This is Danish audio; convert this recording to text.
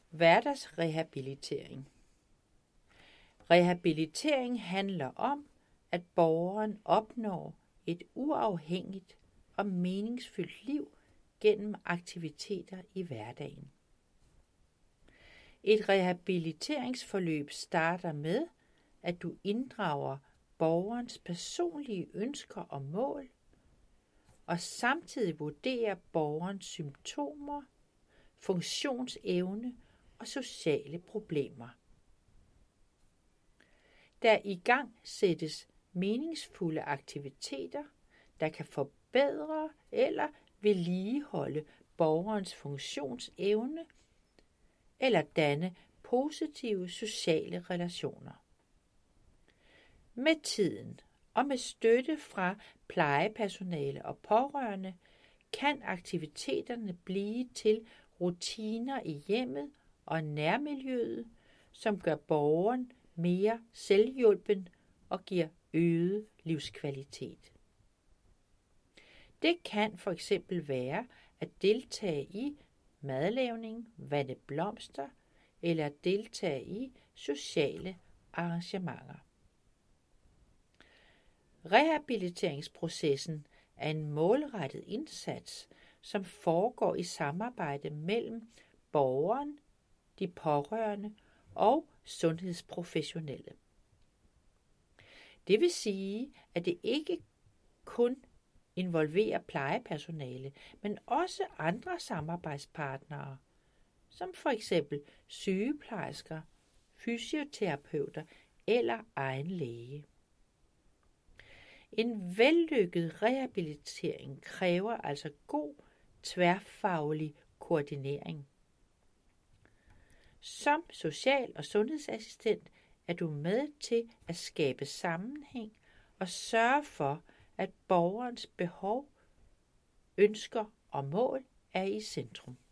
Hverdagsrehabilitering. Rehabilitering handler om, at borgeren opnår et uafhængigt og meningsfyldt liv gennem aktiviteter i hverdagen. Et rehabiliteringsforløb starter med, at du inddrager borgerens personlige ønsker og mål, og samtidig vurderer borgerens symptomer, funktionsevne og sociale problemer. Der i gang sættes meningsfulde aktiviteter, der kan forbedre eller vedligeholde borgerens funktionsevne eller danne positive sociale relationer. Med tiden og med støtte fra plejepersonale og pårørende kan aktiviteterne blive til rutiner i hjemmet og nærmiljøet, som gør borgeren mere selvhjulpen og giver øget livskvalitet. Det kan for eksempel være at deltage i madlavning, vande blomster eller deltage i sociale arrangementer. Rehabiliteringsprocessen er en målrettet indsats, som foregår i samarbejde mellem borgeren, de pårørende og sundhedsprofessionelle. Det vil sige, at det ikke kun involverer plejepersonale, men også andre samarbejdspartnere, som for eksempel sygeplejersker, fysioterapeuter eller egen læge. En vellykket rehabilitering kræver altså god tværfaglig koordinering. Som social- og sundhedsassistent er du med til at skabe sammenhæng og sørge for, at borgerens behov, ønsker og mål er i centrum.